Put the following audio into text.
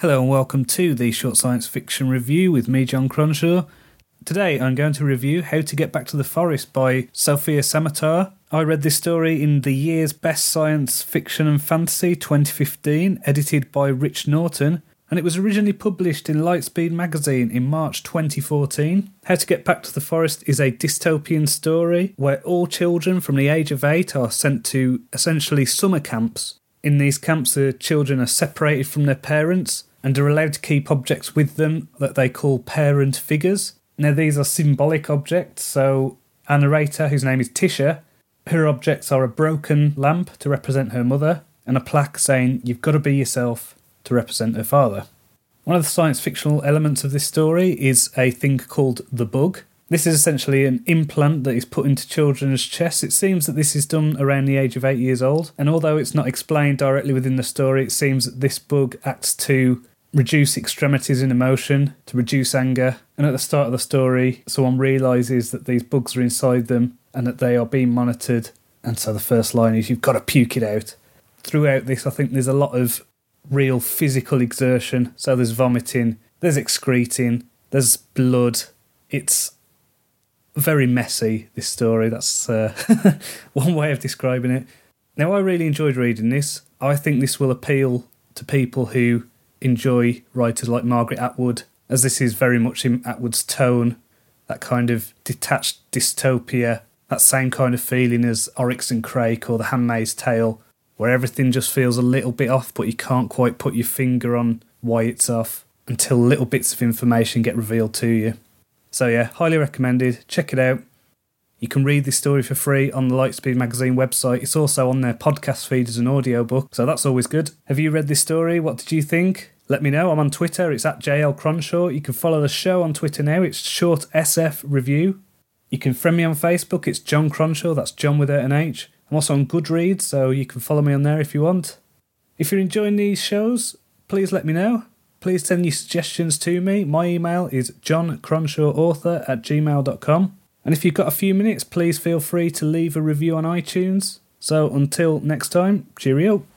Hello and welcome to the Short Science Fiction Review with me, John Cronshaw. Today I'm going to review How to Get Back to the Forest by Sophia Samatar. I read this story in the year's Best Science Fiction and Fantasy 2015, edited by Rich Norton, and it was originally published in Lightspeed magazine in March 2014. How to Get Back to the Forest is a dystopian story where all children from the age of 8 are sent to essentially summer camps. In these camps, the children are separated from their parents and are allowed to keep objects with them that they call parent figures. Now, these are symbolic objects, so our narrator, whose name is Tisha, her objects are a broken lamp to represent her mother and a plaque saying, "You've got to be yourself," to represent her father. One of the science fictional elements of this story is a thing called the bug. This is essentially an implant that is put into children's chests. It seems that this is done around the age of 8 years old, and although it's not explained directly within the story, it seems that this bug acts to reduce extremities in emotion, to reduce anger, and at the start of the story, someone realises that these bugs are inside them and that they are being monitored, and so the first line is, "You've got to puke it out." Throughout this, I think there's a lot of real physical exertion, so there's vomiting, there's excreting, there's blood. It's very messy, this story. That's one way of describing it. Now, I really enjoyed reading this. I think this will appeal to people who enjoy writers like Margaret Atwood, as this is very much in Atwood's tone, that kind of detached dystopia, that same kind of feeling as Oryx and Crake or The Handmaid's Tale, where everything just feels a little bit off, but you can't quite put your finger on why it's off until little bits of information get revealed to you. So yeah, highly recommended. Check it out. You can read this story for free on the Lightspeed magazine website. It's also on their podcast feed as an audiobook, so that's always good. Have you read this story? What did you think? Let me know. I'm on Twitter. It's at JL Cronshaw. You can follow the show on Twitter now. It's Short SF Review. You can friend me on Facebook. It's John Cronshaw. That's John without an H. I'm also on Goodreads, so you can follow me on there if you want. If you're enjoying these shows, please let me know. Please send your suggestions to me. My email is johncronshawauthor@gmail.com. And if you've got a few minutes, please feel free to leave a review on iTunes. So until next time, cheerio.